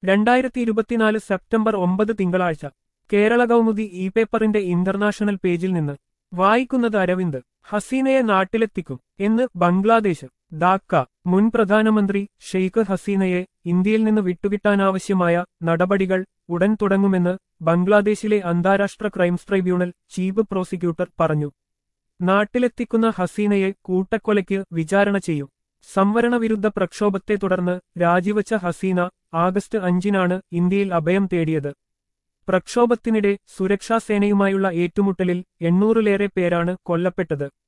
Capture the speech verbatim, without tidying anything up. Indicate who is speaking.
Speaker 1: രണ്ടായിരത്തി ഇരുപത്തിനാല് സെപ്റ്റംബർ ഒമ്പത് തിങ്കളാഴ്ച കേരള കൗമുദി ഇ പേപ്പറിന്റെ ഇന്റർനാഷണൽ പേജിൽ നിന്ന് വായിക്കുന്നത് അരവിന്ദ്. ഹസീനയെ നാട്ടിലെത്തിക്കും എന്ന് ബംഗ്ലാദേശ്. ധാക്ക. മുൻ പ്രധാനമന്ത്രി ഷെയ്ഖ് ഹസീനയെ ഇന്ത്യയിൽ നിന്ന് വിട്ടുകിട്ടാനാവശ്യമായ നടപടികൾ ഉടൻ തുടങ്ങുമെന്ന് ബംഗ്ലാദേശിലെ അന്താരാഷ്ട്ര ക്രൈംസ് ട്രൈബ്യൂണൽ ചീഫ് പ്രോസിക്യൂട്ടർ പറഞ്ഞു. നാട്ടിലെത്തിക്കുന്ന ഹസീനയെ കൂട്ടക്കൊലയ്ക്ക് വിചാരണ ചെയ്യും. സംവരണവിരുദ്ധ പ്രക്ഷോഭത്തെ തുടർന്ന് രാജിവച്ച ഹസീന ആഗസ്റ്റ് അഞ്ചിനാണ് ഇന്ത്യയിൽ അഭയം തേടിയത്. പ്രക്ഷോഭത്തിനിടെ സുരക്ഷാസേനയുമായുള്ള ഏറ്റുമുട്ടലിൽ എണ്ണൂറിലേറെ പേരാണ് കൊല്ലപ്പെട്ടത്.